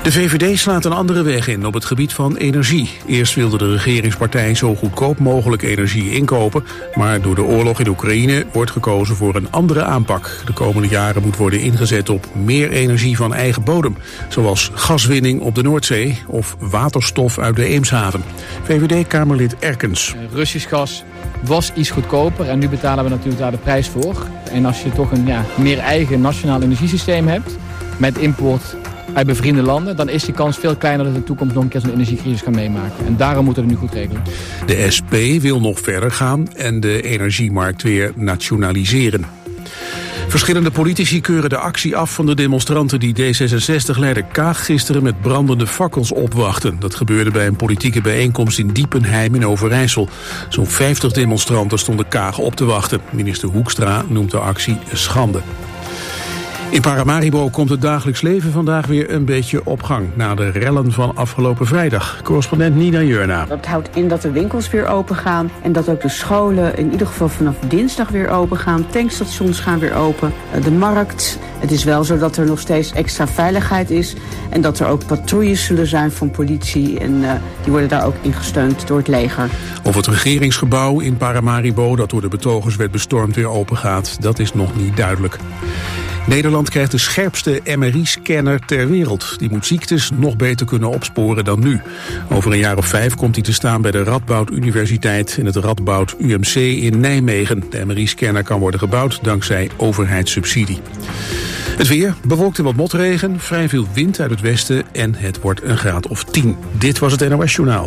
De VVD slaat een andere weg in op het gebied van energie. Eerst wilde de regeringspartij zo goedkoop mogelijk energie inkopen, maar door de oorlog in Oekraïne wordt gekozen voor een andere aanpak. De komende jaren moet worden ingezet op meer energie van eigen bodem, zoals gaswinning op de Noordzee of waterstof uit de Eemshaven. VVD-Kamerlid Erkens. Russisch gas was iets goedkoper en nu betalen we natuurlijk daar de prijs voor. En als je toch een meer eigen nationaal energiesysteem hebt met import uit bevriende landen, dan is de kans veel kleiner dat in de toekomst nog een keer zo'n energiecrisis gaan meemaken. En daarom moeten we het nu goed regelen. De SP wil nog verder gaan en de energiemarkt weer nationaliseren. Verschillende politici keuren de actie af van de demonstranten die D66-leider Kaag gisteren met brandende fakkels opwachten. Dat gebeurde bij een politieke bijeenkomst in Diepenheim in Overijssel. Zo'n 50 demonstranten stonden Kaag op te wachten. Minister Hoekstra noemt de actie een schande. In Paramaribo komt het dagelijks leven vandaag weer een beetje op gang na de rellen van afgelopen vrijdag. Correspondent Nina Jurna. Dat houdt in dat de winkels weer open gaan en dat ook de scholen in ieder geval vanaf dinsdag weer open gaan. Tankstations gaan weer open, de markt. Het is wel zo dat er nog steeds extra veiligheid is en dat er ook patrouilles zullen zijn van politie en die worden daar ook in gesteund door het leger. Of het regeringsgebouw in Paramaribo dat door de betogers werd bestormd weer open gaat, dat is nog niet duidelijk. Nederland krijgt de scherpste MRI-scanner ter wereld. Die moet ziektes nog beter kunnen opsporen dan nu. Over een jaar of 5 komt die te staan bij de Radboud Universiteit en het Radboud UMC in Nijmegen. De MRI-scanner kan worden gebouwd dankzij overheidssubsidie. Het weer, bewolkt en wat motregen, vrij veel wind uit het westen en het wordt een graad of 10. Dit was het NOS Journaal.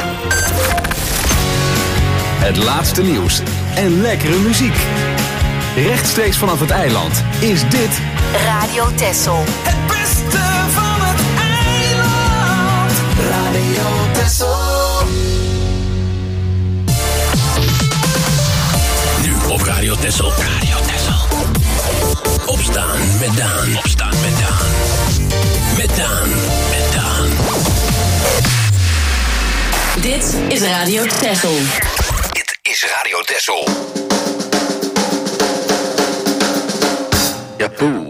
Het laatste nieuws en lekkere muziek. Rechtstreeks vanaf het eiland is dit Radio Texel. Het beste van het eiland. Radio Texel. Nu op Radio Texel. Radio Texel. Opstaan met Daan. Opstaan met Daan. Met Daan. Met Daan. Dit is Radio Texel. Dit is Radio Texel. Jaboe.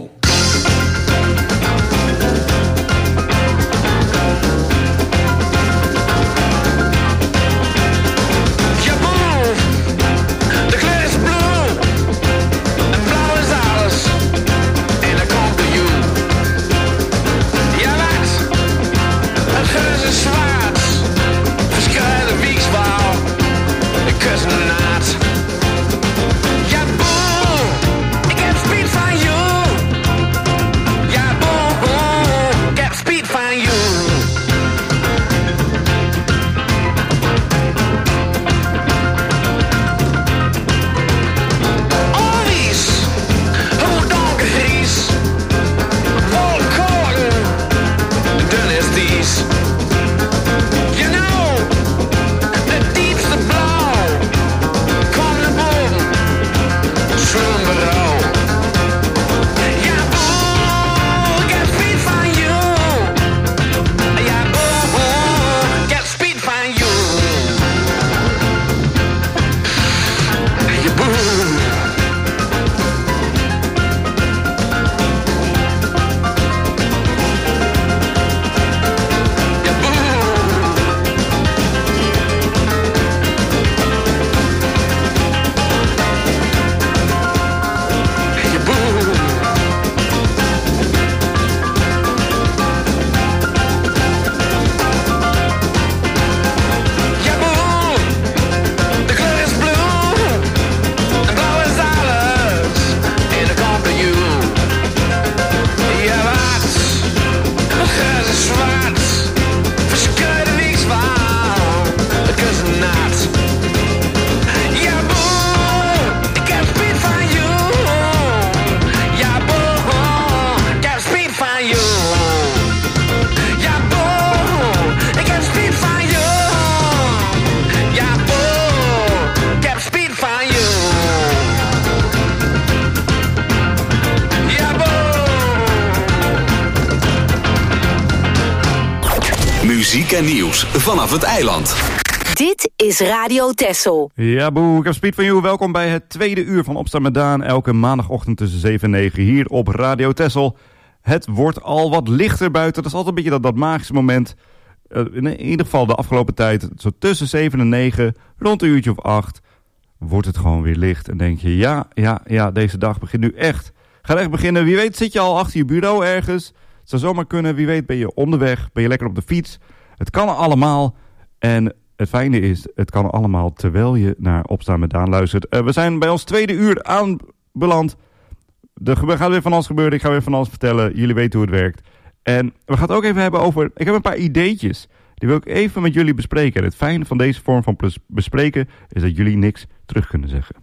Muziek en nieuws vanaf het eiland. Dit is Radio Texel. Ja, boe, ik heb Speed van You. Welkom bij het tweede uur van Opstaan met Daan. Elke maandagochtend tussen 7 en 9 hier op Radio Texel. Het wordt al wat lichter buiten. Dat is altijd een beetje dat magische moment. In ieder geval de afgelopen tijd, zo tussen 7 en 9, rond een uurtje of 8, wordt het gewoon weer licht. En denk je, ja, deze dag begint nu echt. Gaat echt beginnen. Wie weet zit je al achter je bureau ergens. Het zou zomaar kunnen. Wie weet ben je onderweg. Ben je lekker op de fiets. Het kan allemaal. En het fijne is, het kan allemaal terwijl je naar Opstaan met Daan luistert. We zijn bij ons tweede uur aanbeland. Er gaat weer van alles gebeuren. Ik ga weer van alles vertellen. Jullie weten hoe het werkt. En we gaan het ook even hebben over... Ik heb een paar ideetjes. Die wil ik even met jullie bespreken. En het fijne van deze vorm van bespreken is dat jullie niks terug kunnen zeggen.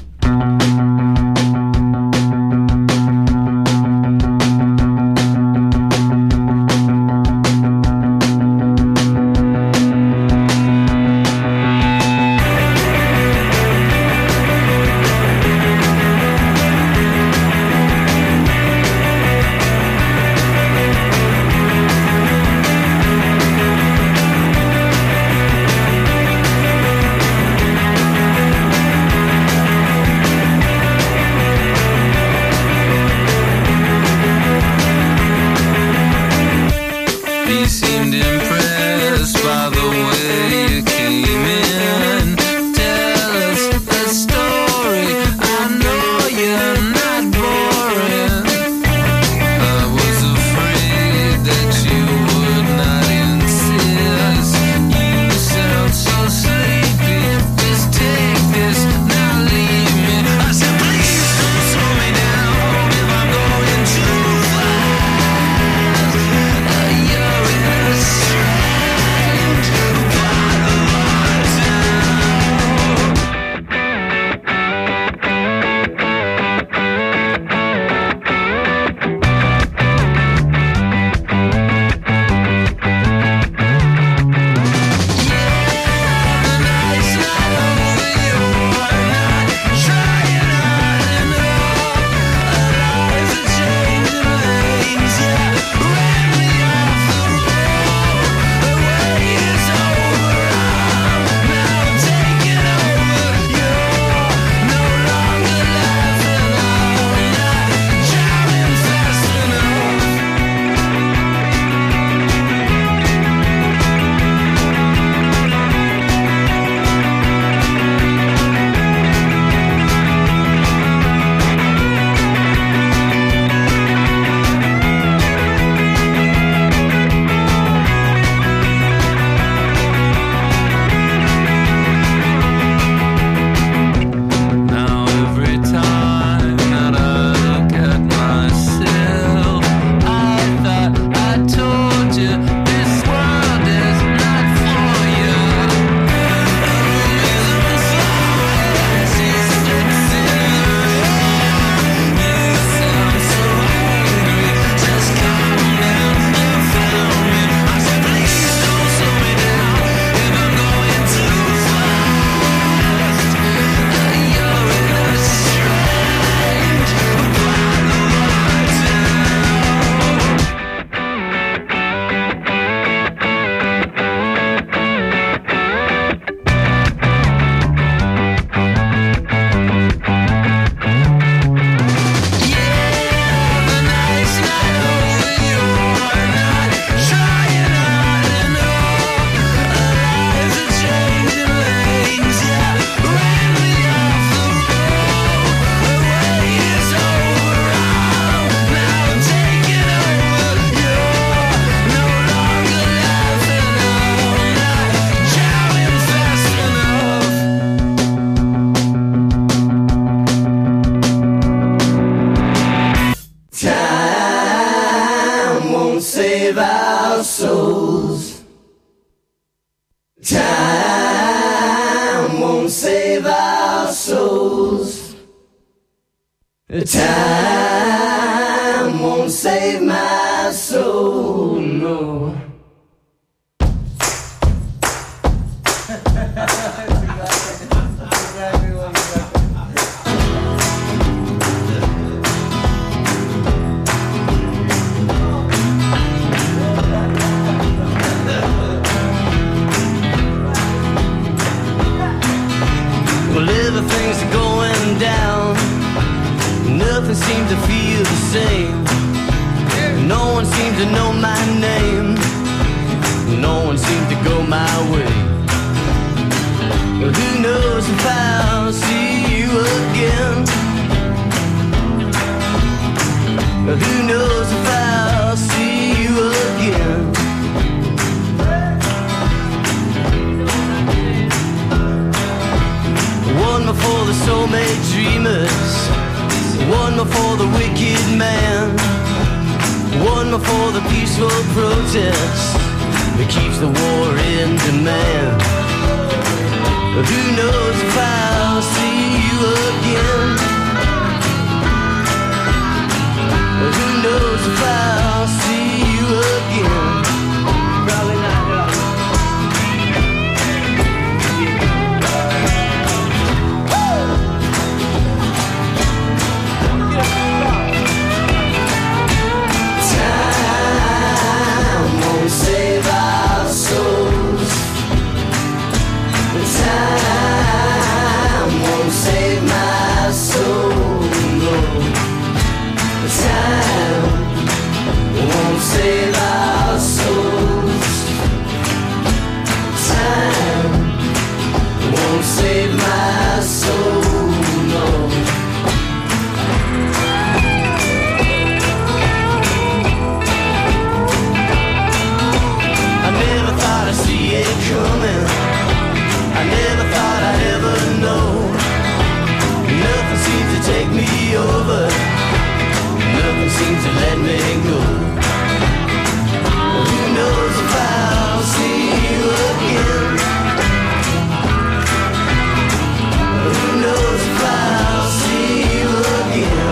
Time won't save my soul, no. Well, everything's going down. Nothing seems to feel the same. peaceful protest that keeps the war in demand. Who knows if I'll see you again? Who knows if I'll see you again? Probably not. Time won't save our souls. Time won't save my soul. No. Time won't save our souls. Time won't save my soul. No. I never thought I'd see it coming. I never thought I'd ever know. Nothing seems to take me over. Nothing seems to let me go. Who knows if I'll see you again? Who knows if I'll see you again?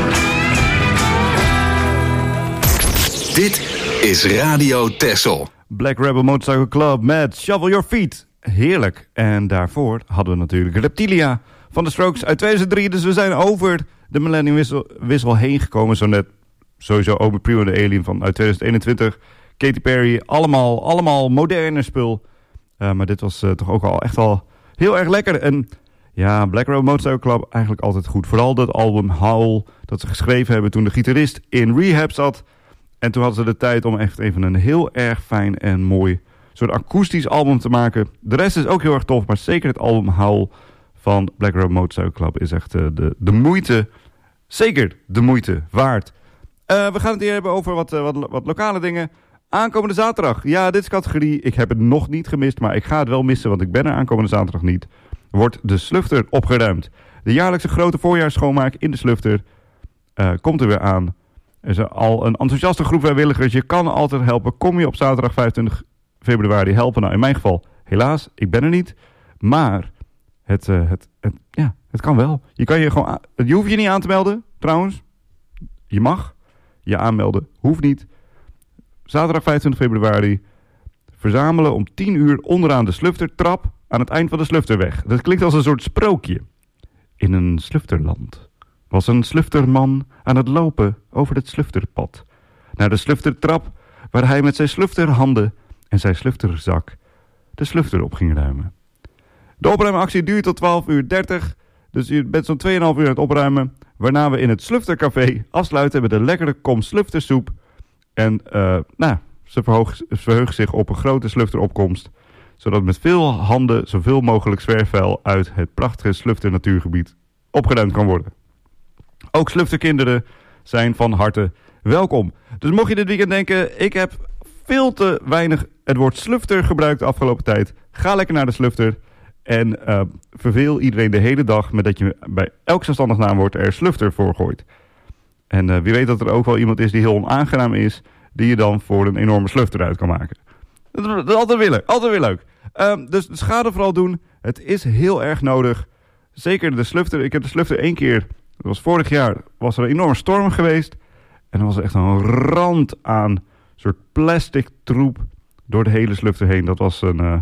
Dit is Radio Texel. Black Rebel Motorcycle Club met Shovel Your Feet. Heerlijk. En daarvoor hadden we natuurlijk Reptilia van de Strokes uit 2003. Dus we zijn over de Millennium Wissel heen gekomen. Zo net sowieso Obi Primo de Alien van uit 2021. Katy Perry, allemaal moderne spul. Maar dit was toch ook al echt al heel erg lekker. En ja, Black Rebel Motorcycle Club eigenlijk altijd goed. Vooral dat album Howl dat ze geschreven hebben toen de gitarist in rehab zat. En toen hadden ze de tijd om echt even een heel erg fijn en mooi soort akoestisch album te maken. De rest is ook heel erg tof, maar zeker het album Howl van Black Rebel Motorcycle Club is echt de moeite, zeker de moeite waard. We gaan het hier hebben over wat lokale dingen. Aankomende zaterdag, ja, dit is categorie, ik heb het nog niet gemist, maar ik ga het wel missen, want ik ben er aankomende zaterdag niet. Wordt de Slufter opgeruimd. De jaarlijkse grote voorjaarsschoonmaak in de Slufter komt er weer aan. Er is al een enthousiaste groep vrijwilligers. Je kan altijd helpen. Kom je op zaterdag 25 februari helpen? Nou, in mijn geval, helaas, ik ben er niet. Maar het kan wel. Je hoeft je niet aan te melden, trouwens. Je mag je aanmelden. Hoeft niet. Zaterdag 25 februari. Verzamelen om 10 uur onderaan de Sluftertrap aan het eind van de Slufterweg. Dat klinkt als een soort sprookje. In een Slufterland was een slufterman aan het lopen over het slufterpad. Naar de sluftertrap, waar hij met zijn slufterhanden en zijn slufterzak de slufter op ging ruimen. De opruimactie duurt tot 12:30, dus je bent zo'n 2,5 uur aan het opruimen. Waarna we in het Sluftercafé afsluiten met een lekkere kom sluftersoep. En ze verheugt zich op een grote slufteropkomst, zodat met veel handen zoveel mogelijk zwerfvuil uit het prachtige Slufter natuurgebied opgeruimd kan worden. Ook Slufterkinderen zijn van harte welkom. Dus mocht je dit weekend denken, ik heb veel te weinig het woord Slufter gebruikt de afgelopen tijd. Ga lekker naar de Slufter en verveel iedereen de hele dag met dat je bij elk zelfstandig naamwoord er Slufter voor gooit. En wie weet dat er ook wel iemand is die heel onaangenaam is, die je dan voor een enorme Slufter uit kan maken. Dat is altijd weer leuk. Dus schade vooral doen. Het is heel erg nodig. Zeker de Slufter. Ik heb de Slufter 1 keer, dat was vorig jaar, was er een enorme storm geweest. En er was echt een rand aan soort plastic troep door de hele Slufter heen. Dat was een...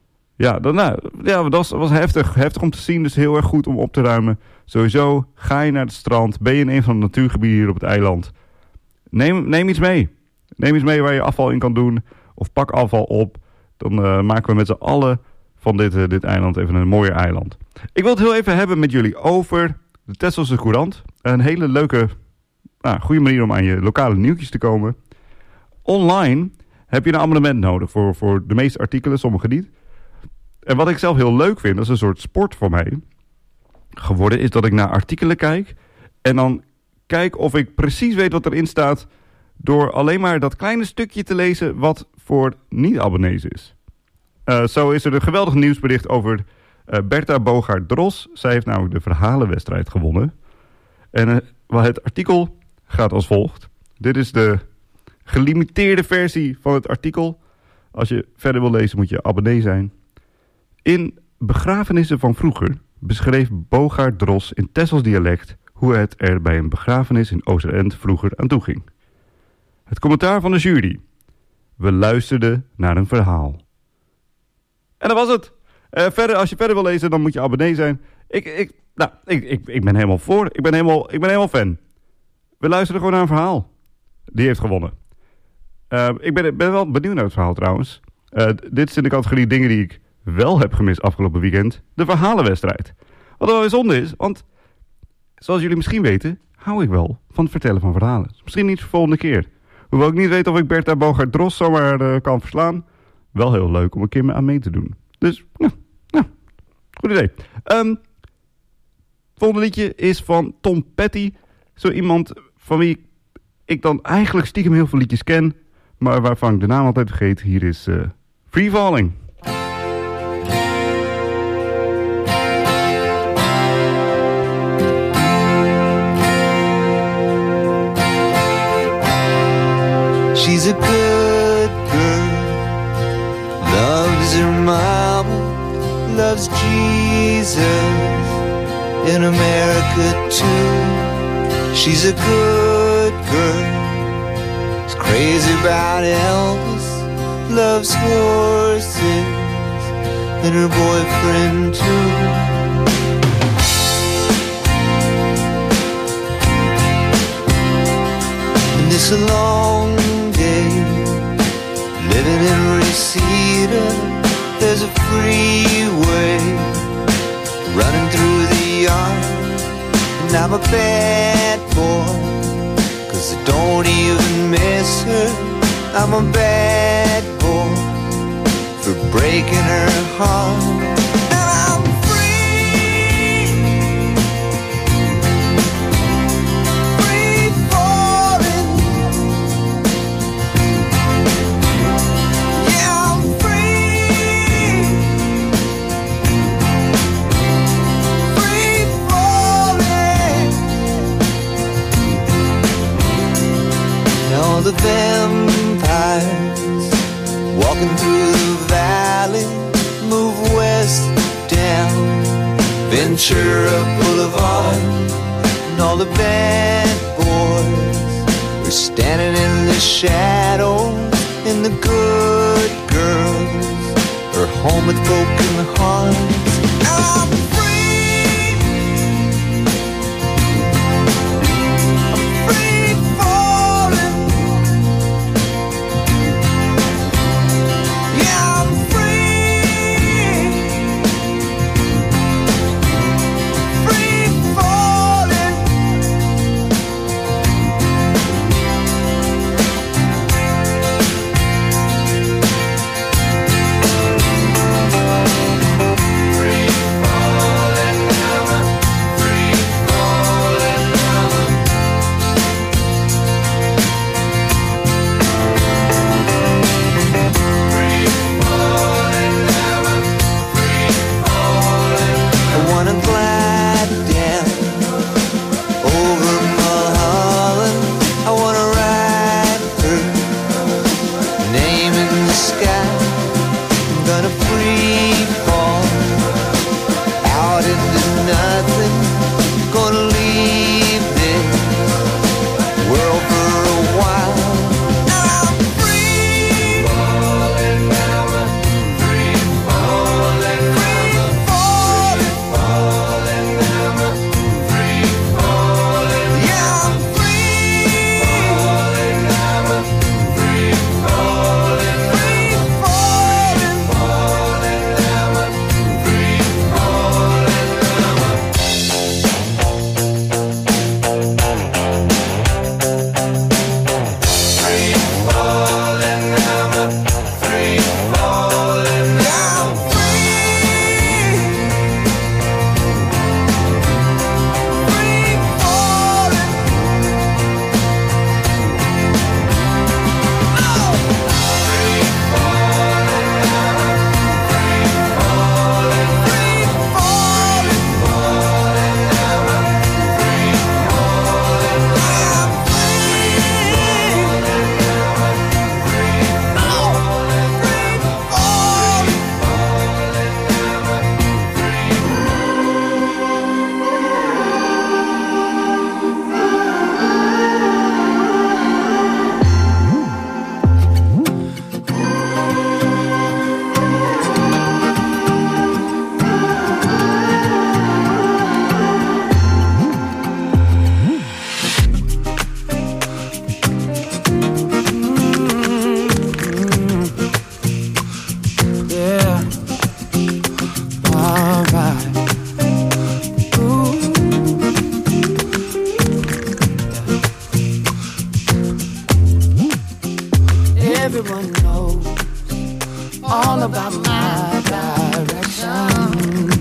dat was heftig. Heftig om te zien, dus heel erg goed om op te ruimen. Sowieso, ga je naar het strand, ben je in een van de natuurgebieden hier op het eiland. Neem iets mee. Neem iets mee waar je afval in kan doen. Of pak afval op. Dan maken we met z'n allen van dit eiland even een mooier eiland. Ik wil het heel even hebben met jullie over de Texelse Courant. Een hele leuke, goede manier om aan je lokale nieuwtjes te komen. Online heb je een abonnement nodig voor de meeste artikelen, sommige niet. En wat ik zelf heel leuk vind, dat is een soort sport voor mij geworden, is dat ik naar artikelen kijk en dan kijk of ik precies weet wat erin staat door alleen maar dat kleine stukje te lezen wat voor niet-abonnees is. Zo is er een geweldig nieuwsbericht over Bertha Bogaert-Dros. Zij heeft namelijk de verhalenwedstrijd gewonnen. En het artikel gaat als volgt. Dit is de gelimiteerde versie van het artikel. Als je verder wil lezen moet je abonnee zijn. In Begrafenissen van vroeger beschreef Bogaert Dros in Texels dialect hoe het er bij een begrafenis in Oosterend vroeger aan toe ging. Het commentaar van de jury. We luisterden naar een verhaal. En dat was het. Als je verder wil lezen, dan moet je abonnee zijn. Ik ben helemaal voor. Ik ben helemaal fan. We luisteren gewoon naar een verhaal. Die heeft gewonnen. Ik ben wel benieuwd naar het verhaal trouwens. Dit is in de categorie dingen die ik wel heb gemist afgelopen weekend. De verhalenwedstrijd. Wat wel weer zonde is, want zoals jullie misschien weten, hou ik wel van het vertellen van verhalen. Misschien niet voor de volgende keer. Hoewel ik niet weet of ik Bertha Bogaert Dros zomaar kan verslaan. Wel heel leuk om een keer aan mee te doen. Dus, goed idee. Het volgende liedje is van Tom Petty. Zo iemand van wie ik dan eigenlijk stiekem heel veel liedjes ken, maar waarvan ik de naam altijd vergeet. Hier is Free Falling. She's a good girl, loves her mama, loves Jesus, in America too. She's a good girl, is crazy about Elvis, loves horses, and her boyfriend too. And it's a long day, living in Reseda. There's a freeway running through the yard, and I'm a bad boy, 'cause I don't even miss her. I'm a bad boy for breaking her heart. And I'm free, free falling. Yeah, I'm free, free falling. All the vampires walking through the valley move west down Ventura Boulevard, and all the bad boys are standing in the shadows, and the good girls are home with broken hearts. I'm free, I'm free falling. Yeah, I'm free, free falling. Free falling. all about my direction.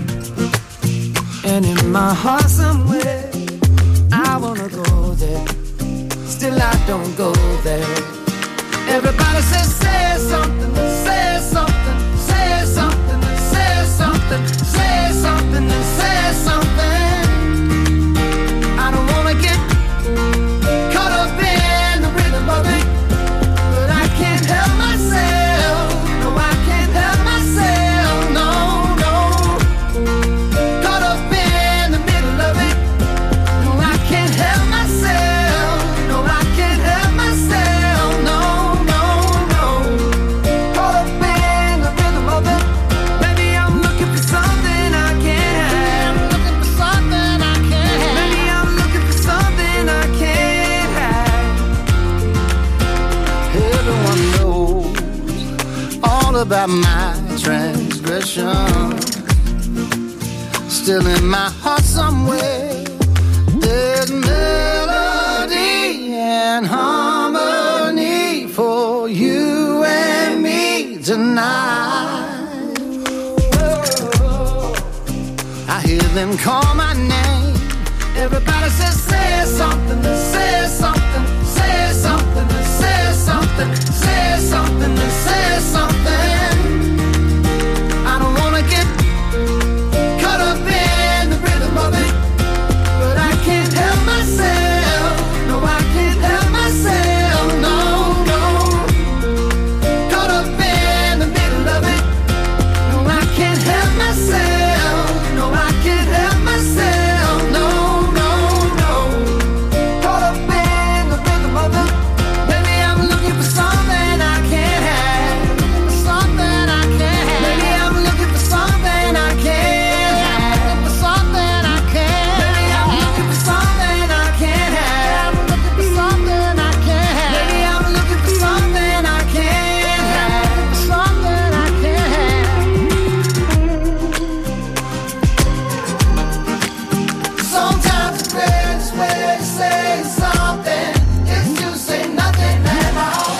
And in my heart somewhere, I wanna go there. Still I don't go there. Everybody says, say something, say something, say something, say something, say something, say something. I don't wanna get caught up in the rhythm of it, but I can't help myself. No, I can't help myself. No, no. Caught up in the middle of it. No, I can't help myself. No, I can't help myself. No, no, no. Caught up in the rhythm of it. Maybe I'm looking for something I can't have. Looking for something I can't have. Maybe I'm looking for something I can't have. Everyone knows all about my transgression. Still in my heart somewhere, there's melody and harmony for you and me tonight. Whoa. I hear them call my name. Everybody says, say something, say something, say something, say something, say something, say something. I don't wanna get caught up in the rhythm of it, but I can't help myself. No, I can't help myself. No, no. Caught up in the middle of it. No, I can't help myself. No, I can't help myself. No, no, no. Caught up in the rhythm of it. Maybe I'm looking for something I can't have. Something I can't have. Maybe I'm looking for something I can't have. For something I can't. Maybe I'm looking for something I can't have. Looking for something I can't have. Maybe I'm looking for something I can't have. Something I can't have. Sometimes the greatest way to say something is to say nothing at all.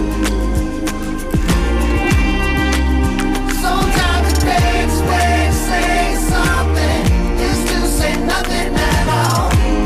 Sometimes the greatest way to say something is to say nothing at all.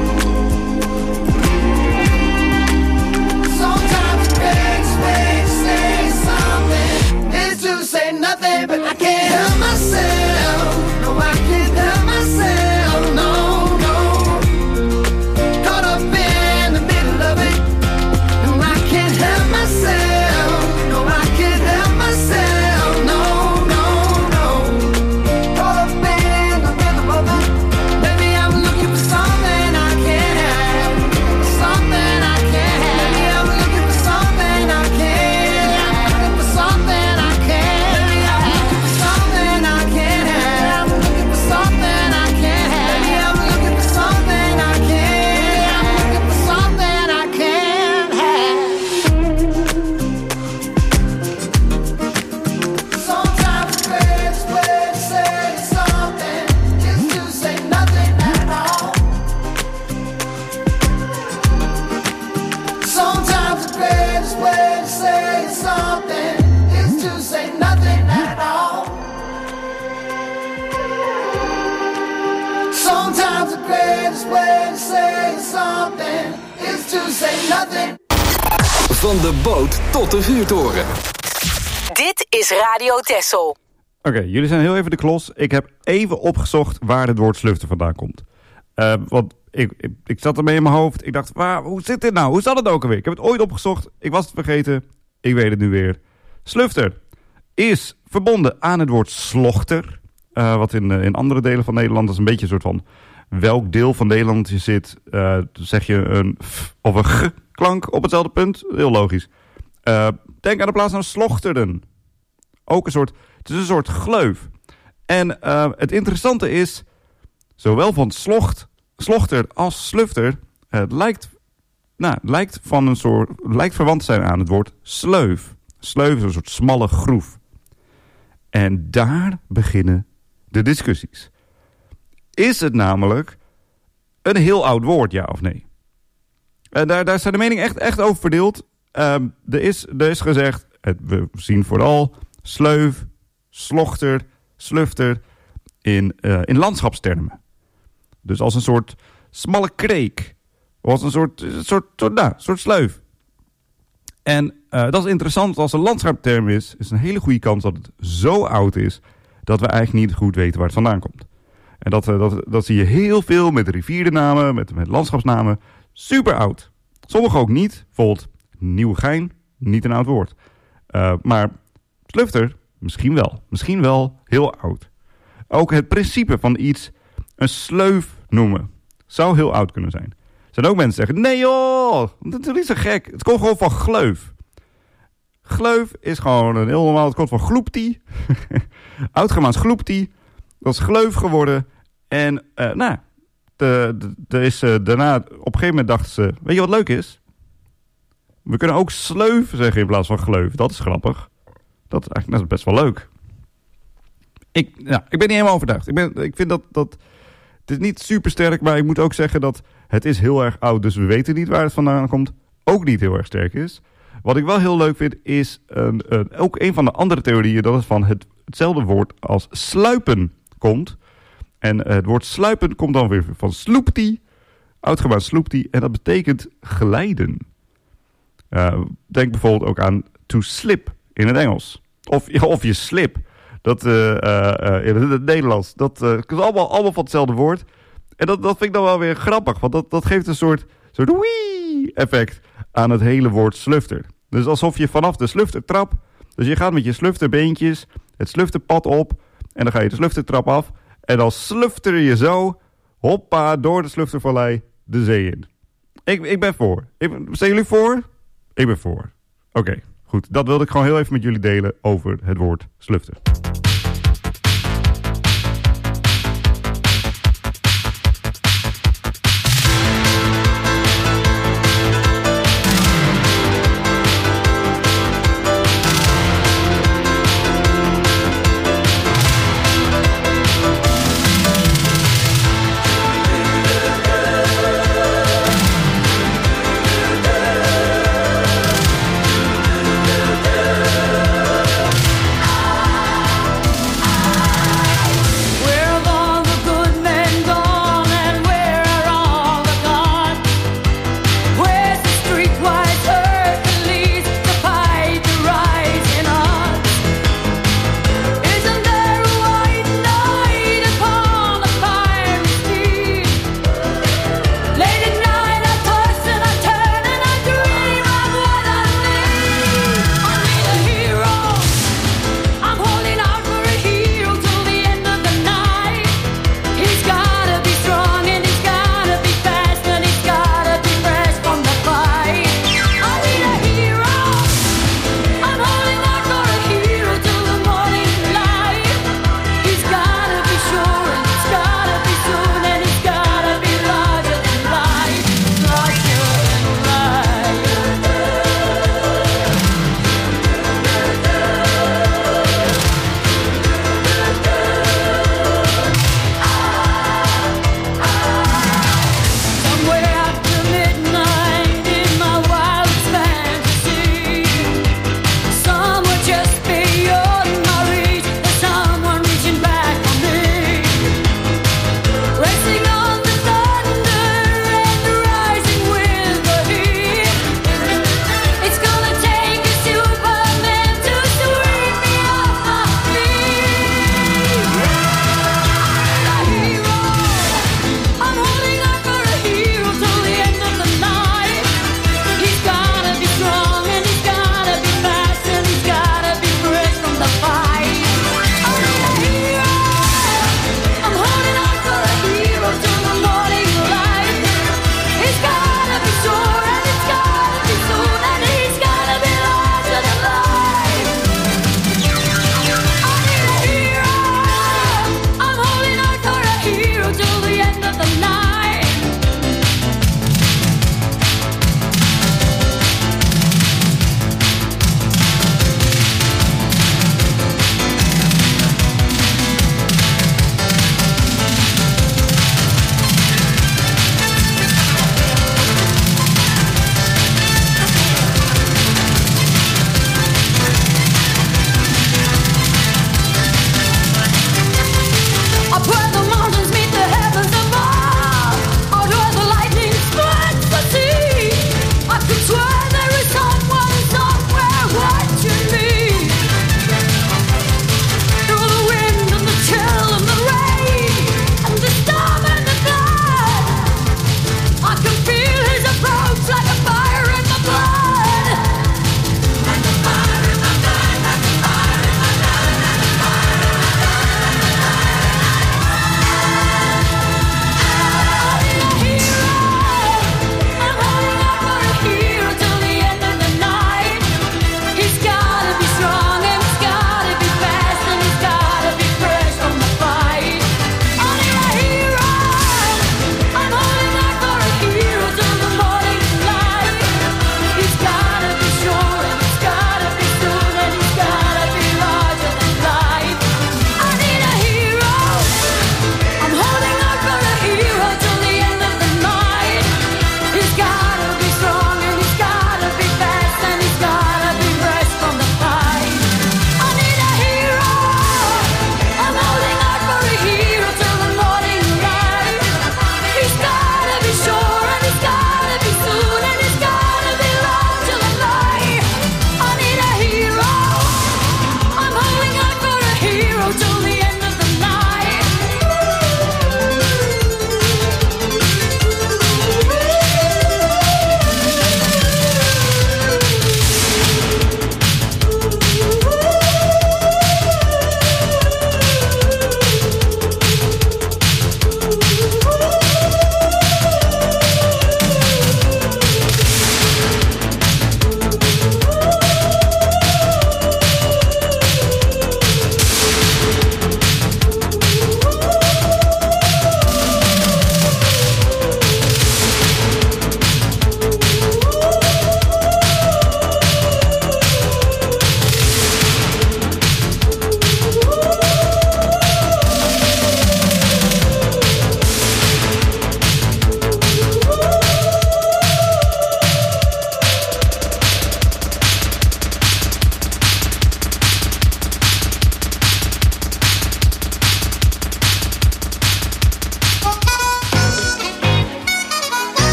Sometimes the greatest way to say something is to say nothing, but I can't help myself. No, I can't help myself. No, no. Caught up in the middle of it. No, I can't help myself. No, I can't help myself. No, no, no. Caught up in the rhythm of it. Maybe I'm looking for something I can't have. Something I can't have. Maybe I'm looking for something I can't have. Looking for something I can't. Maybe I'm looking for something I can't have. Looking for something I can't have. Maybe I'm looking for something I can't have. Looking for something I can't have. Sometimes the greatest way to say something is to say nothing at all. Sometimes the greatest way to say something is to say nothing at all. Sometimes the greatest way to say something is to say nothing. Van de boot tot de vuurtoren. Dit is Radio Texel. Oké, jullie zijn heel even de klos. Ik heb even opgezocht waar het woord slufter vandaan komt. Want ik zat ermee in mijn hoofd. Ik dacht, hoe zit dit nou? Hoe zat het ook alweer? Ik heb het ooit opgezocht. Ik was het vergeten. Ik weet het nu weer. Slufter is verbonden aan het woord slochter. Wat in andere delen van Nederland is een beetje een soort van... welk deel van Nederland je zit, zeg je een f of een g klank op hetzelfde punt. Heel logisch. Denk aan de plaats van slochterden. Ook een soort... Het is een soort gleuf. En het interessante is... zowel van slochter als slufter... het lijkt verwant te zijn aan het woord sleuf. Sleuf is een soort smalle groef. En daar beginnen de discussies. Is het namelijk een heel oud woord, ja of nee? Daar zijn de meningen echt over verdeeld. Er is gezegd, we zien vooral sleuf, slochter, slufter in landschapstermen. Dus als een soort smalle kreek. Of als een soort sleuf. En dat is interessant, als een landschapsterm is een hele goede kans dat het zo oud is dat we eigenlijk niet goed weten waar het vandaan komt. En dat zie je heel veel met rivierennamen, met landschapsnamen. Super oud. Sommige ook niet. Bijvoorbeeld Nieuwegein, niet een oud woord. Maar slufter, misschien wel. Misschien wel heel oud. Ook het principe van iets een sleuf noemen zou heel oud kunnen zijn. Er zijn ook mensen die zeggen, nee joh, dat is niet zo gek. Het komt gewoon van gleuf. Gleuf is gewoon een heel normaal, het komt van gloeptie. Oud-Germaans gloeptie. Dat is gleuf geworden. En daarna, op een gegeven moment dachten ze, weet je wat leuk is? We kunnen ook sleuf zeggen in plaats van gleuf. Dat is grappig. Dat is best wel leuk. Ik ben niet helemaal overtuigd. Ik vind dat het is niet super sterk, maar ik moet ook zeggen dat het is heel erg oud. Dus we weten niet waar het vandaan komt. Ook niet heel erg sterk is. Wat ik wel heel leuk vind is ook een van de andere theorieën. Dat het van hetzelfde woord als sluipen komt. En het woord sluipen komt dan weer van sloeptie. Oud-Germaans sloeptie. En dat betekent glijden. Denk bijvoorbeeld ook aan to slip in het Engels. Of je slip. Dat in het Nederlands. Dat is allemaal van hetzelfde woord. En dat vind ik dan wel weer grappig. Want dat geeft een soort wee effect aan het hele woord slufter. Dus alsof je vanaf de sluftertrap. Dus je gaat met je slufterbeentjes het slufterpad op. En dan ga je de sluftertrap af. En dan slufter je zo, hoppa, door de sluftervallei de zee in. Ik ben voor. Zijn jullie voor? Ik ben voor. Oké, goed. Dat wilde ik gewoon heel even met jullie delen over het woord slufter.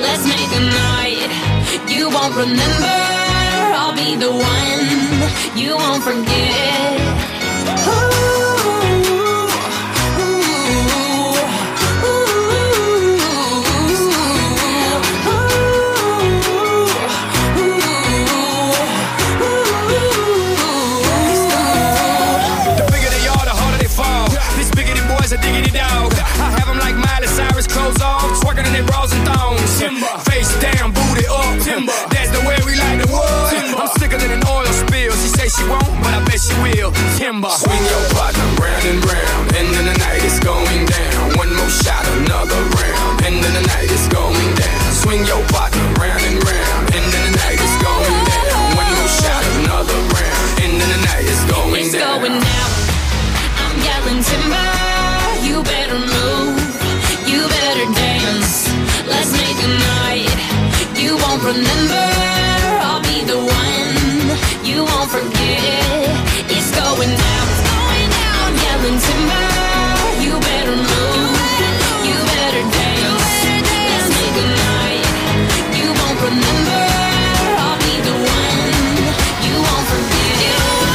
Let's make a night you won't remember. I'll be the one you won't forget. A diggity dog. I have them like Miley Cyrus, clothes off, twerking in their bras and thongs. Timber. Face down, booty up. Timber. That's the way we like the wood. Timber. I'm sicker than an oil spill. She say she won't, but I bet she will. Timber. Swing your partner round and round, and then the night is going down. One more shot, another round, and then the night is going down. Swing your partner round and round, and then the night is going down. One more shot, another round, and then the night is going it's down. It's going down. I'm yelling timber. You better move, you better dance. Let's make a night you won't remember. I'll be the one you won't forget. It's going down, it's going down. I'm yelling timber. You better move, you better dance. Let's make a night you won't remember. I'll be the one you won't forget.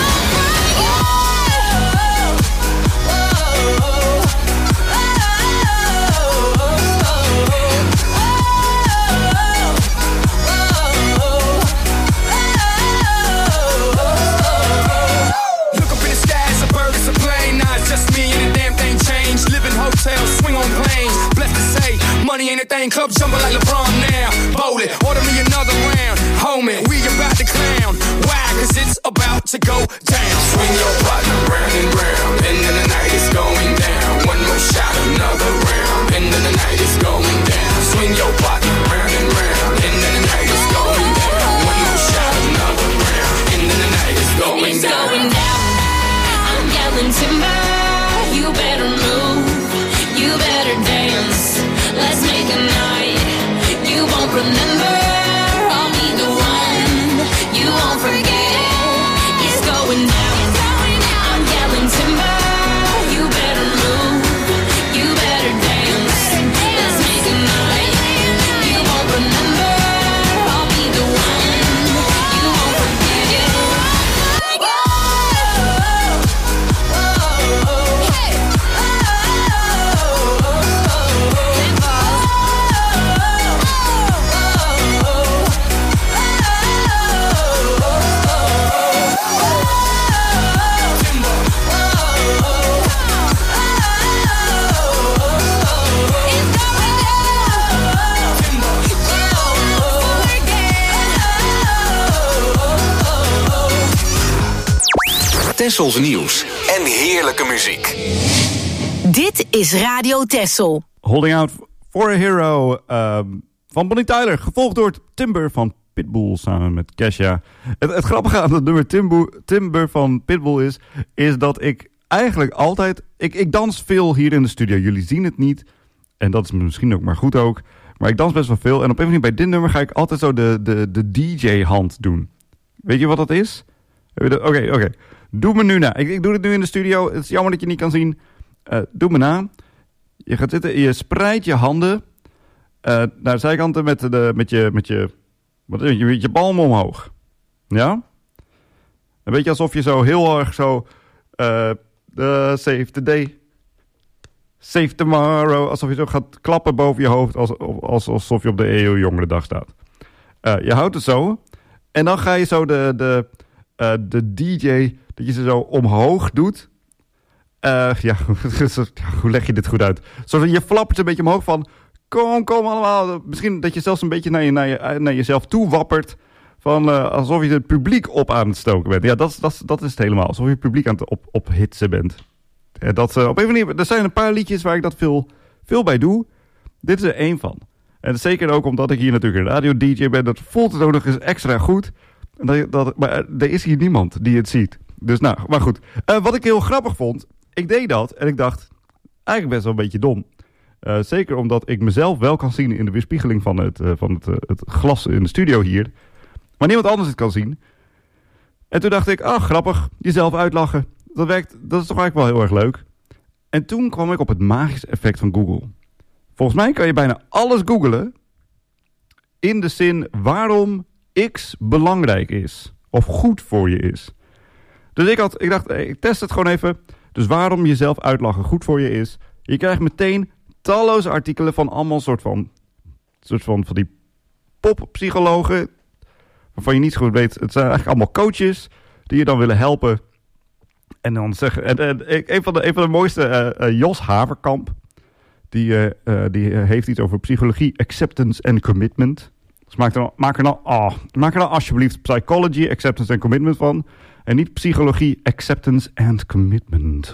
Hotels, swing on planes, blessed to say, money ain't a thing, club jumbo like LeBron now, bowl it, order me another round, homie, we about to clown, why, cause it's about to go down. Swing your partner round and round, and then the night is going down, one more shot, another round, and then the night is going down. Swing your partner round and round, and then the night is going down, one more shot, another round, and then the night is going down. It's going down, I'm yelling timber, you better move. You better dance. Let's make a night you won't remember. I'll be the one you won't forget. It's going down. It's going down. I'm yelling timber. You better move. You better dance. Let's make a night you won't remember. I'll be the one you won't forget. Tessels nieuws en heerlijke muziek. Dit is Radio Tessel. Holding Out for a Hero van Bonnie Tyler. Gevolgd door Timber van Pitbull samen met Kesha. Het grappige aan het nummer Timber van Pitbull is dat ik eigenlijk altijd... Ik dans veel hier in de studio. Jullie zien het niet. En dat is misschien ook maar goed ook. Maar ik dans best wel veel. En op een manier bij dit nummer ga ik altijd zo de DJ-hand doen. Weet je wat dat is? Oké. Doe me nu na. Ik doe het nu in de studio. Het is jammer dat je niet kan zien. Doe me na. Je gaat zitten. Je spreidt je handen naar de zijkanten met je palm omhoog. Ja? Een beetje alsof je zo heel erg zo... save the day. Save tomorrow. Alsof je zo gaat klappen boven je hoofd. Alsof je op de EO Jongerendag staat. Je houdt het zo. En dan ga je zo de DJ... Dat je ze zo omhoog doet. Hoe leg je dit goed uit? Zodat je flappert een beetje omhoog van... Kom allemaal. Misschien dat je zelfs een beetje naar jezelf toe wappert. Van alsof je het publiek op aan het stoken bent. Ja, dat is het helemaal. Alsof je het publiek aan het ophitsen bent. Op een manier, er zijn een paar liedjes waar ik dat veel bij doe. Dit is er één van. En zeker ook omdat ik hier natuurlijk een radio-dj ben. Dat voelt het ook nog eens extra goed. Maar er is hier niemand die het ziet. Dus nou, maar goed. Wat ik heel grappig vond, ik deed dat en ik dacht, eigenlijk best wel een beetje dom. Zeker omdat ik mezelf wel kan zien in de weerspiegeling van het glas in de studio hier. Maar niemand anders het kan zien. En toen dacht ik, grappig, jezelf uitlachen. Dat werkt, dat is toch eigenlijk wel heel erg leuk. En toen kwam ik op het magische effect van Google. Volgens mij kan je bijna alles googlen. in de zin waarom X belangrijk is. Of goed voor je is. Dus ik dacht, ik test het gewoon even. Dus waarom jezelf uitlachen goed voor je is. Je krijgt meteen talloze artikelen van allemaal soort van die poppsychologen. Waarvan je niet zo goed weet. Het zijn eigenlijk allemaal coaches die je dan willen helpen. En dan zeggen... een van de mooiste, Jos Haverkamp. Die heeft iets over psychologie, acceptance en commitment. Dus maak er nou alsjeblieft psychology, acceptance en commitment van. En niet psychologie, acceptance and commitment.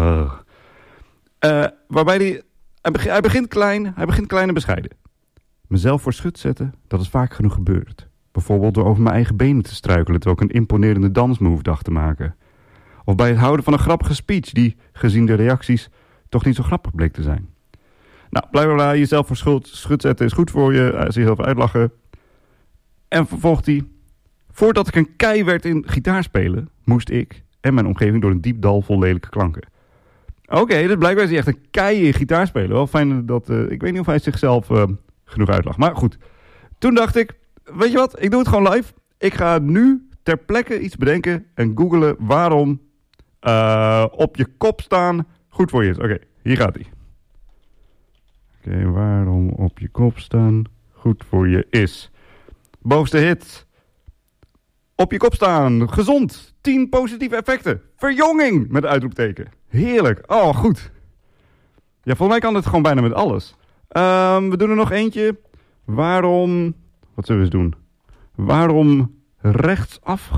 Waarbij hij begint klein en bescheiden. Mezelf voor schut zetten, dat is vaak genoeg gebeurd. Bijvoorbeeld door over mijn eigen benen te struikelen terwijl ik een imponerende dansmove dacht te maken. Of bij het houden van een grappige speech die, gezien de reacties, toch niet zo grappig bleek te zijn. Nou, blijkbaar jezelf voor schut zetten is goed voor je. Jezelf uitlachen. En vervolgt hij. Voordat ik een kei werd in gitaarspelen, moest ik en mijn omgeving door een diep dal vol lelijke klanken. Oké, dus blijkbaar is hij echt een kei in gitaarspelen. Wel fijn dat... ik weet niet of hij zichzelf genoeg uitlacht. Maar goed, toen dacht ik, weet je wat, ik doe het gewoon live. Ik ga nu ter plekke iets bedenken en googlen waarom op je kop staan goed voor je is. Oké, hier gaat hij. Oké, waarom op je kop staan goed voor je is. Bovenste hit. Op je kop staan. Gezond. 10 positieve effecten. Verjonging met een uitroepteken. Heerlijk. Oh, goed. Ja, volgens mij kan het gewoon bijna met alles. We doen er nog eentje. Waarom... Wat zullen we eens doen? Waarom rechtsaf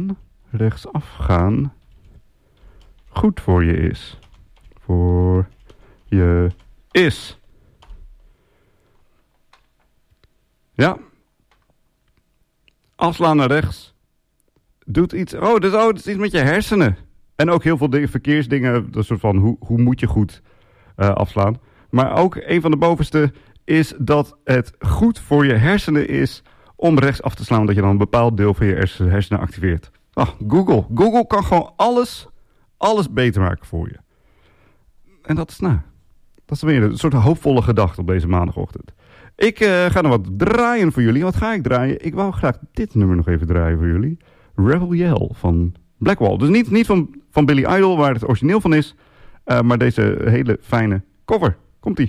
gaan goed voor je is. Voor je is. Ja. Afslaan naar rechts. Doet iets... Oh, dat is iets met je hersenen. En ook heel veel verkeersdingen. Dat soort van, hoe moet je goed afslaan. Maar ook een van de bovenste is dat het goed voor je hersenen is om rechts af te slaan. Omdat je dan een bepaald deel van je hersenen activeert. Google. Google kan gewoon alles beter maken voor je. En dat is dat is weer een soort hoopvolle gedachte op deze maandagochtend. Ik ga nog wat draaien voor jullie. Wat ga ik draaien? Ik wou graag dit nummer nog even draaien voor jullie. Rebel Yell van Blackwall. Dus niet van Billy Idol, waar het origineel van is. Maar deze hele fijne cover. Komt-ie.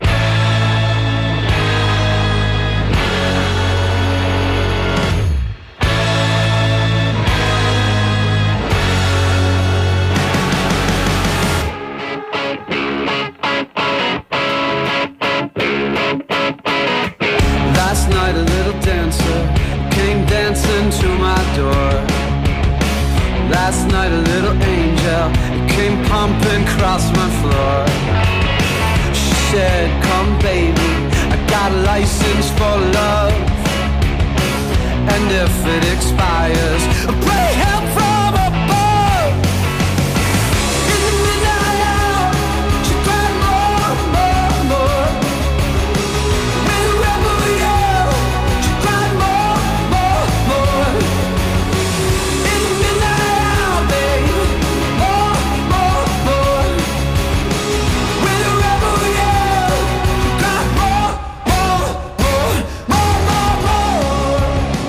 Last night a little angel came pumping across my floor. She said, come baby, I got a license for love. And if it expires, pray help from above. In the midnight hour, she cried more, more, more. With a rebel yell, she cried more, more, more. In the midnight hour, babe, more, more, more. With a rebel yell, she cried more, more, more, more, more, more.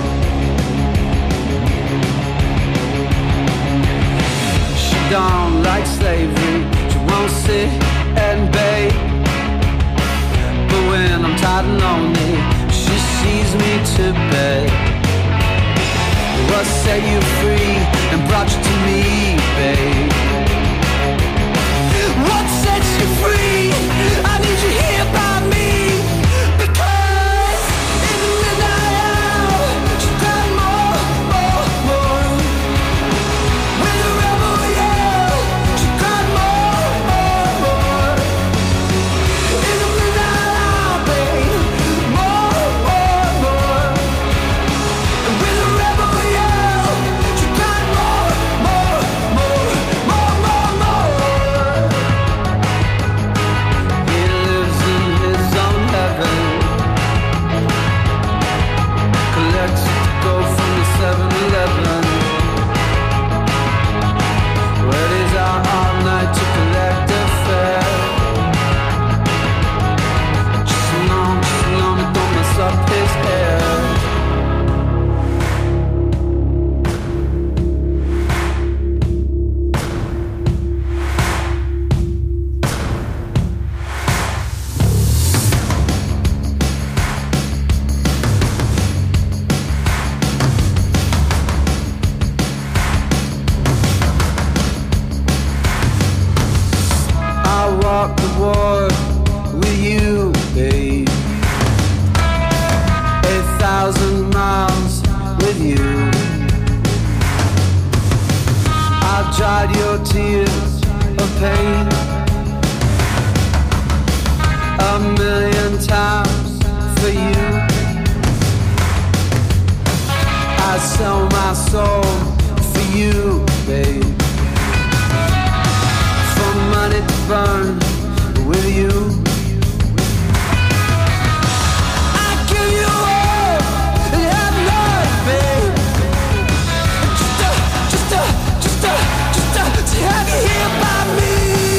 She don't like slavery, she won't sit and bake. But when I'm tired and lonely, she sees me to bed. What set you free and brought you to me, babe? What sets you free? I need you here by me. Because in the midnight hour, she cried more, more, more. With a rebel yell, she cried more, more, more. In the midnight hour, babe, more, more, more. With a rebel yell, she cried more, more, more, more. dried your tears of pain 1,000,000 times for you. I sell my soul for you, babe. For money to burn with you. Have you here by me?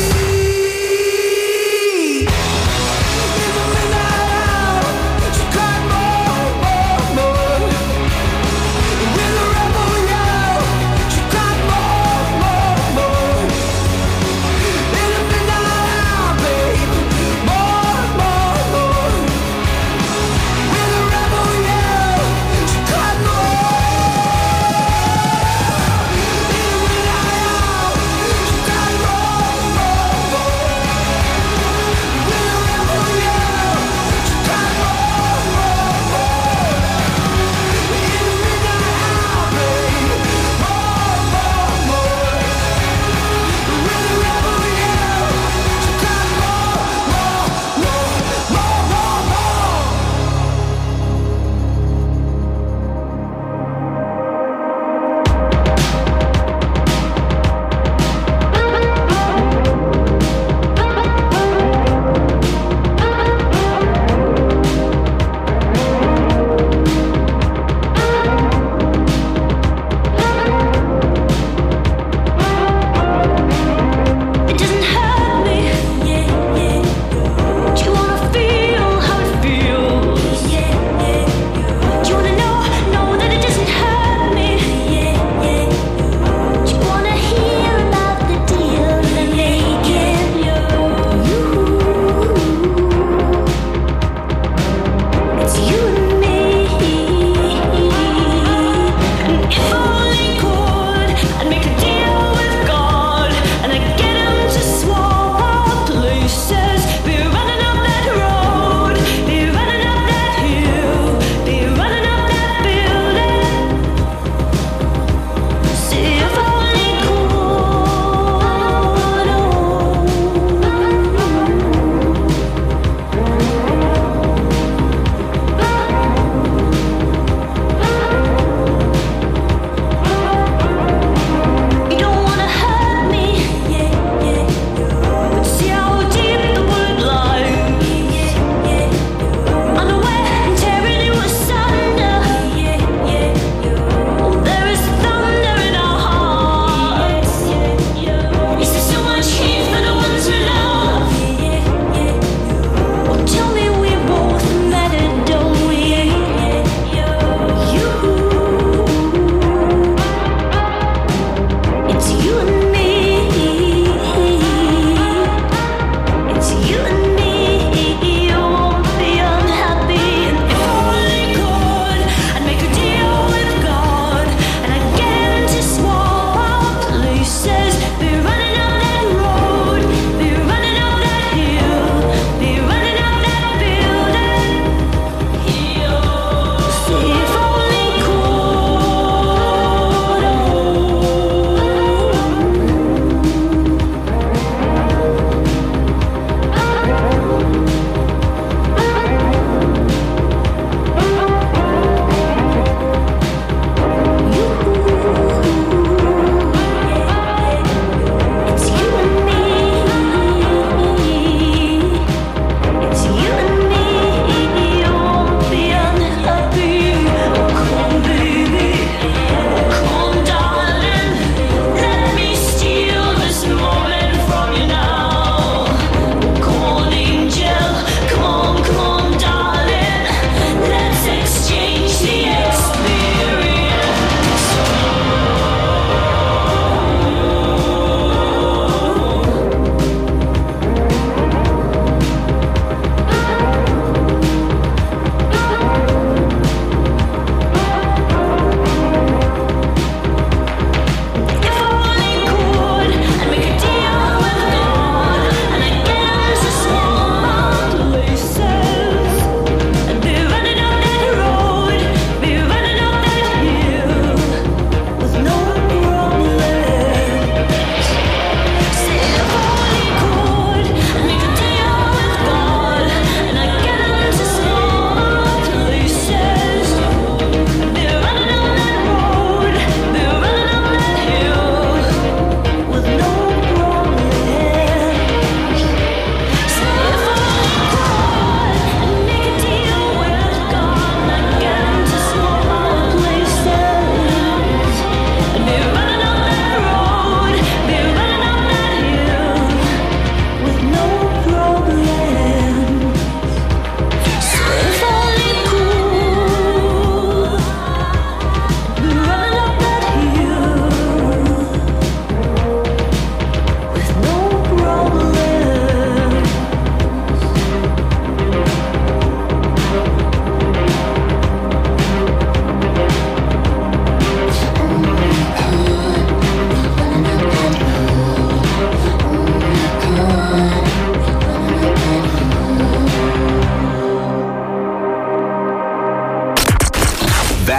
In the midnight hour, you cry more. With a rebel yell, you cry more. In the midnight hour, babe,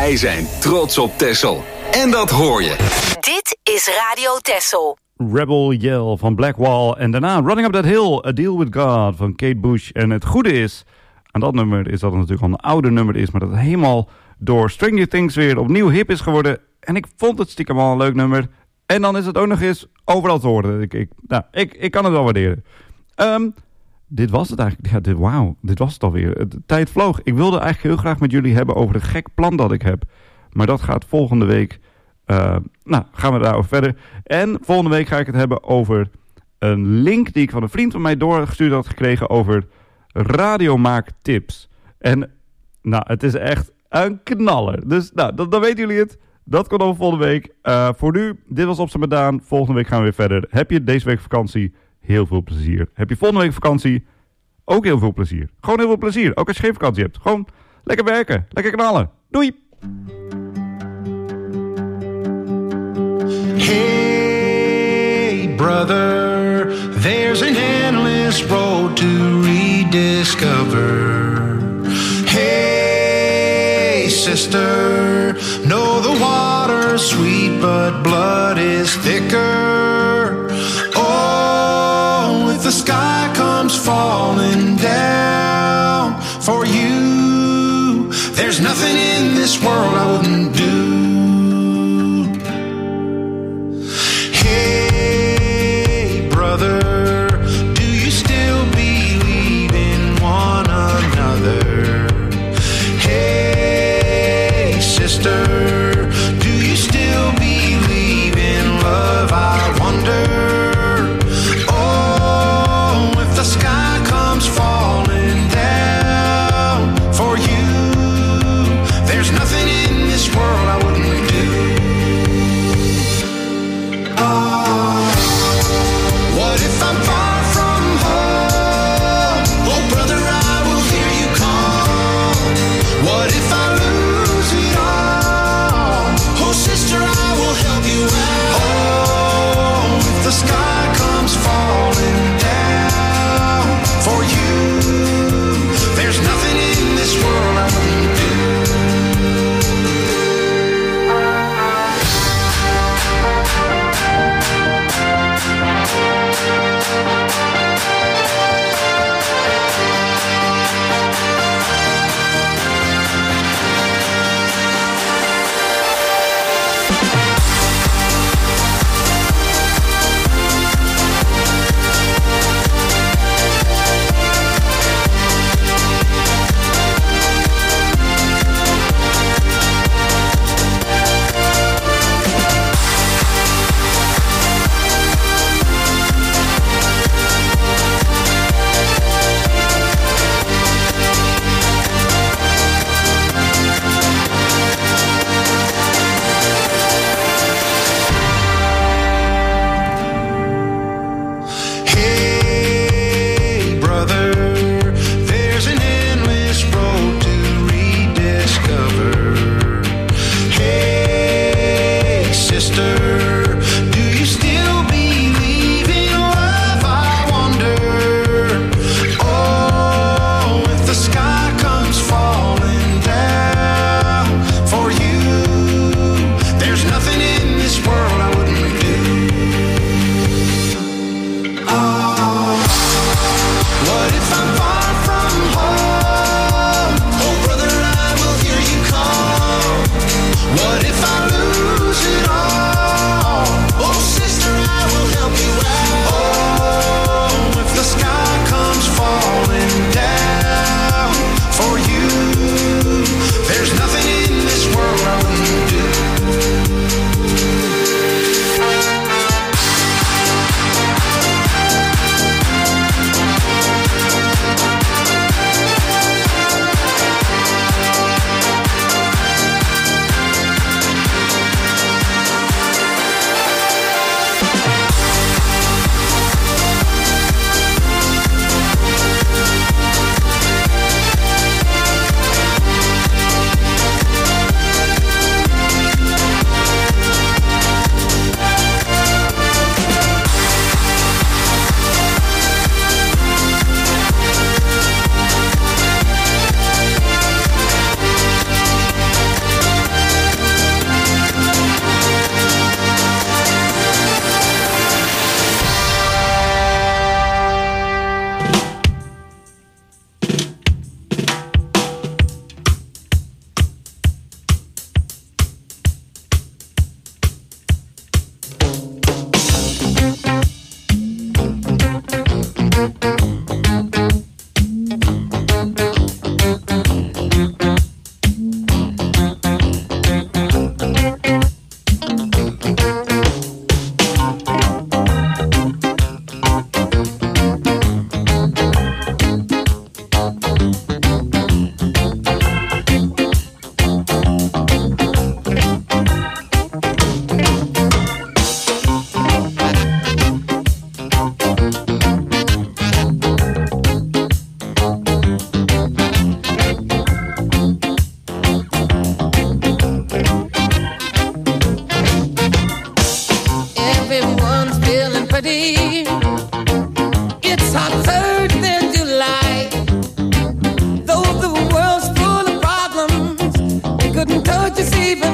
Wij zijn trots op Texel. En dat hoor je. Dit is Radio Texel. Rebel Yell van Blackwall. En daarna Running Up That Hill, A Deal With God van Kate Bush. En het goede is, aan dat nummer is dat het natuurlijk al een ouder nummer is, maar dat het helemaal door Stranger Things weer opnieuw hip is geworden. En ik vond het stiekem al een leuk nummer. En dan is het ook nog eens overal te horen. Ik kan het wel waarderen. Dit was het eigenlijk. Ja, wauw, dit was het alweer. De tijd vloog. Ik wilde eigenlijk heel graag met jullie hebben over een gek plan dat ik heb. Maar dat gaat volgende week. Gaan we daarover verder. En volgende week ga ik het hebben over een link die ik van een vriend van mij doorgestuurd had gekregen over radiomaaktips. En het is echt een knaller. Dus dan weten jullie het. Dat komt over volgende week. Voor nu, dit was Opstaan met Daan. Volgende week gaan we weer verder. Heb je deze week vakantie? Heel veel plezier. Heb je volgende week vakantie? Ook heel veel plezier. Gewoon heel veel plezier. Ook als je geen vakantie hebt. Gewoon lekker werken. Lekker knallen. Doei! Hey brother, there's an endless road to rediscover. Hey sister, know the water's sweet but blood is thicker. Oh, if the sky comes falling down for you, there's nothing in this world I wouldn't do. Hey brother, do you still believe in one another? Hey sister, do you still believe in love? I wonder. Oh, if the sky comes falling down for you, there's nothing in this world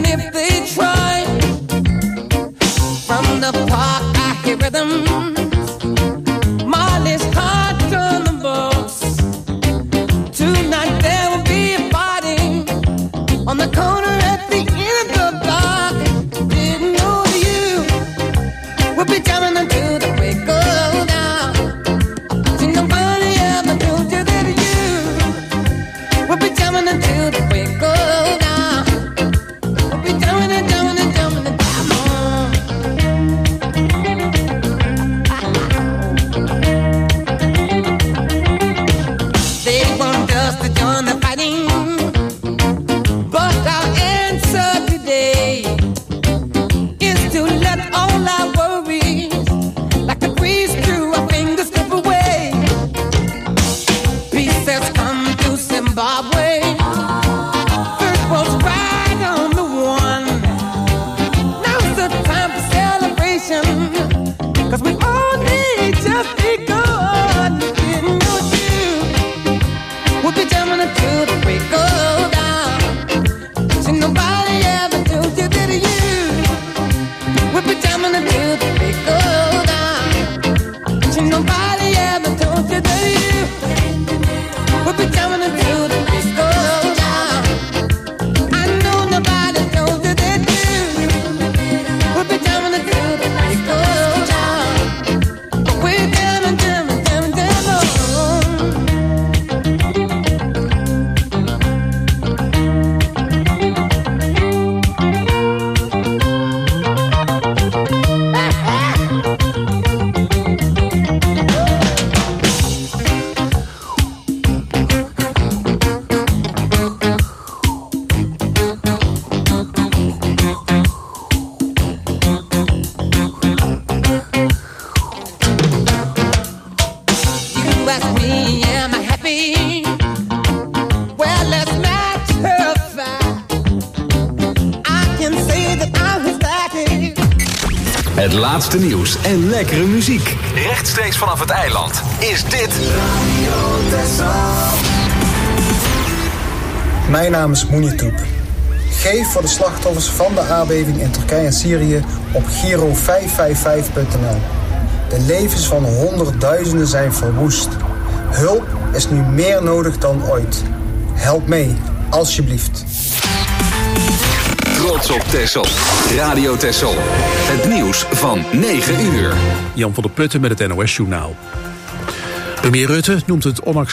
if they try. From the park I hear rhythm. Molly's heart on the box. Tonight there will be a party on the corner at the end of the block. Didn't know you would be jamming until the break of dawn. See nobody ever told you that you would be jamming until the break of dawn. Would be jamming and jamming and jamming and they want us to join the fighting, but our answer today is to let all our worries, like a breeze through our fingers, slip away. Peace has come to Zimbabwe. First world's right on the one. Now's the time for celebration, 'cause we all need just begun. Didn't know you would be jamming until the break of dawn. See nobody ever told you that you would be jamming until the break of dawn. See nobody ever told you that you would be jamming until the break of dawn. I know nobody told you that you would be jamming until the break of dawn. But we're jamming, jamming, jamming, jamming on. You ask me, am I happy? Well, let's not terrify. I can say that I was happy. Het laatste nieuws en lekkere muziek. Rechtstreeks vanaf het eiland is dit Mijn naam is Mounir. Geef voor de slachtoffers van de aardbeving in Turkije en Syrië op Giro555.nl. De levens van honderdduizenden zijn verwoest. Hulp is nu meer nodig dan ooit. Help mee, alsjeblieft. Trots op Texel. Radio Texel. Het nieuws van 9 uur. Jan van der Putten met het NOS-journaal. Premier Rutte noemt het onacceptabel